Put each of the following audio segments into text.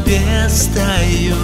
Тебе стою.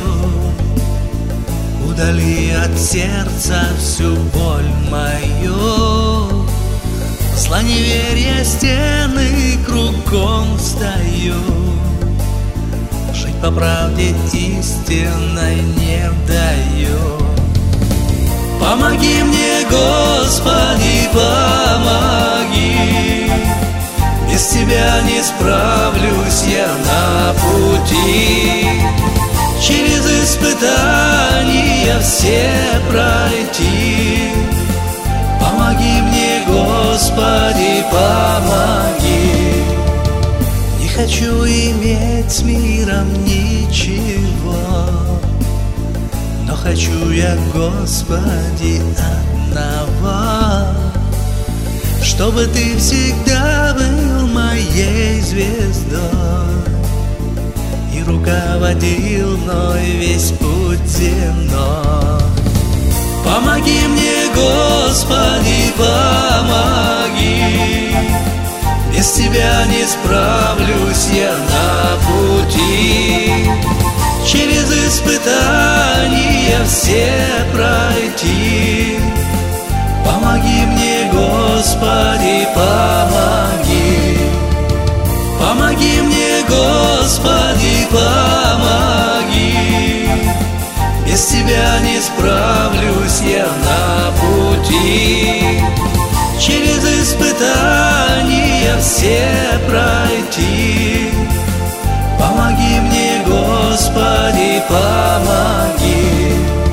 Удали от сердца всю боль мою. Зла неверия стены кругом встаю. Жить по правде истинной не даю. Помоги мне, Господи, помоги. Без Тебя не справлюсь я на пути. Через испытания все пройти. Помоги мне, Господи, помоги. Не хочу иметь с миром ничего, но хочу я, Господи, одного, чтобы Ты всегда был моей звездой и руководил мной весь путь земной. Помоги мне, Господи, помоги. Без Тебя не справлюсь я на пути. Через испытания все пройти. Помоги мне, Господи, помоги. Помоги мне, Господи, помоги. Без Тебя не справлюсь я на пути. Через испытания все пройти. Помоги мне, Господи, помоги.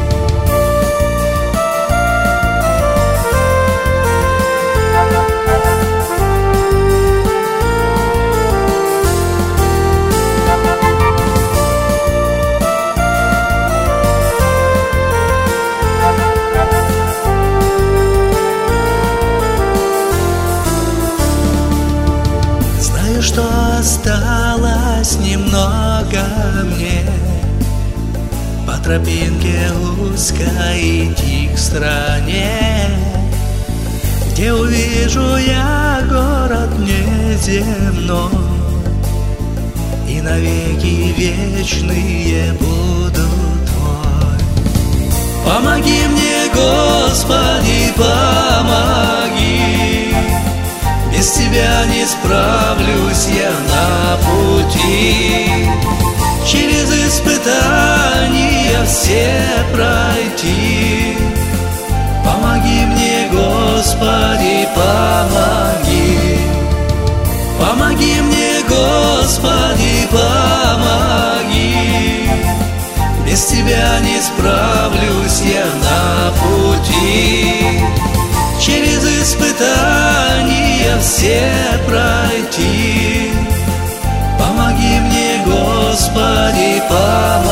Что осталось немного мне по тропинке узкой идти к стране, где увижу я город неземной, и навеки вечные буду Твой. Помоги мне, Господи, помоги. Без Тебя не справлюсь я на пути. Через испытания все пройти. Помоги мне, Господи, помоги. Помоги мне, Господи, помоги. Без Тебя не справлюсь я на пути. Через испытания все пройти. Помоги мне, Господи, помоги.